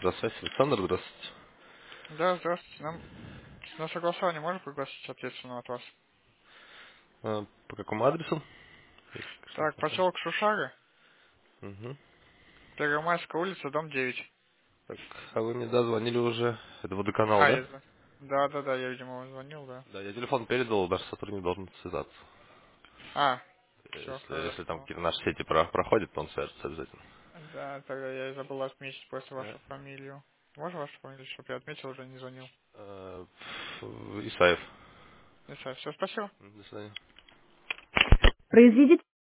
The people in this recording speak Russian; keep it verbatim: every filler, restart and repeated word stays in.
Здравствуйте, Александр, здравствуйте. Да, здравствуйте. Нам на согласование можно пригласить ответственного от вас? А, по какому адресу? Так, поселок Шушары, Угу. Первомайская улица, дом девять. Так, а вы мне дозвонили уже. Это водоканал, А, да? я знаю. Да, да, да, я, видимо, вам звонил, да. Да, я телефон передал, наш сотрудник должен связаться. А, все Если, если там хорошо. какие-то наши сети про- проходят, то он свяжется обязательно. Да, тогда я и забыл отметить просто Да. вашу фамилию. Можно вашу фамилию, чтобы я отметил, уже не звонил? А, Исаев. Все, спасибо. До свидания. Произведите